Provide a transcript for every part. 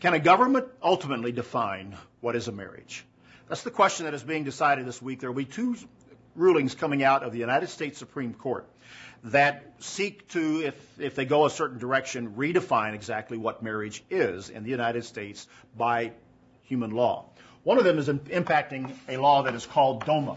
Can a government ultimately define what is a marriage? That's the question that is being decided this week. There will be two rulings coming out of the United States Supreme Court that seek to, if they go a certain direction, redefine exactly what marriage is in the United States by human law. One of them is impacting a law that is called DOMA,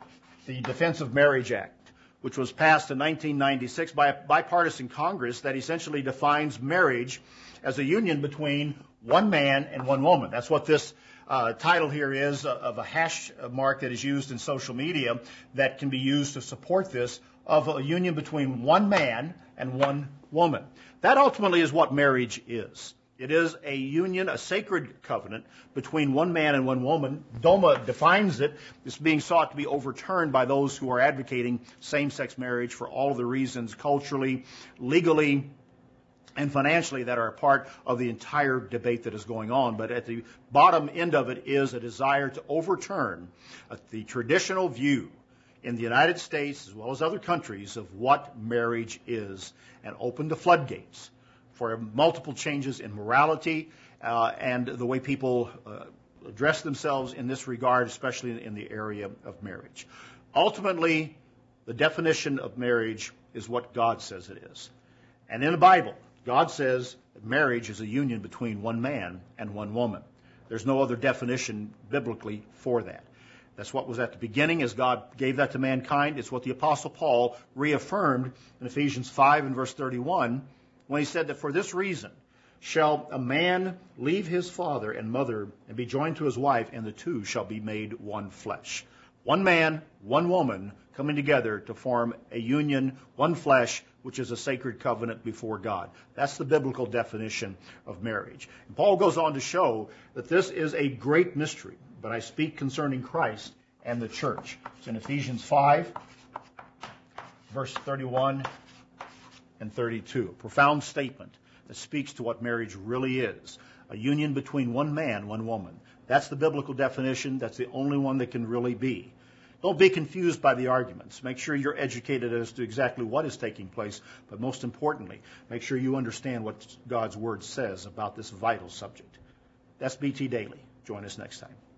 the Defense of Marriage Act, which was passed in 1996 by a bipartisan Congress that essentially defines marriage as a union between one man and one woman. That's what this title here is, of a hash mark that is used in social media that can be used to support this, of a union between one man and one woman. That ultimately is what marriage is. It is a union, a sacred covenant between one man and one woman. DOMA defines it. It's being sought to be overturned by those who are advocating same-sex marriage for all of the reasons culturally, legally, and financially that are a part of the entire debate that is going on. But at the bottom end of it is a desire to overturn the traditional view in the United States as well as other countries of what marriage is and open the floodgates for multiple changes in morality and the way people address themselves in this regard, especially in the area of marriage. Ultimately, the definition of marriage is what God says it is. And in the Bible, God says that marriage is a union between one man and one woman. There's no other definition biblically for that. That's what was at the beginning as God gave that to mankind. It's what the Apostle Paul reaffirmed in Ephesians 5 and verse 31 when he said that for this reason shall a man leave his father and mother and be joined to his wife, and the two shall be made one flesh. One man, one woman coming together to form a union, one flesh, which is a sacred covenant before God. That's the biblical definition of marriage. And Paul goes on to show that this is a great mystery, but I speak concerning Christ and the church. It's in Ephesians 5, verse 31 and 32. A profound statement that speaks to what marriage really is. A union between one man, one woman. That's the biblical definition. That's the only one that can really be. Don't be confused by the arguments. Make sure you're educated as to exactly what is taking place, but most importantly, make sure you understand what God's Word says about this vital subject. That's BT Daily. Join us next time.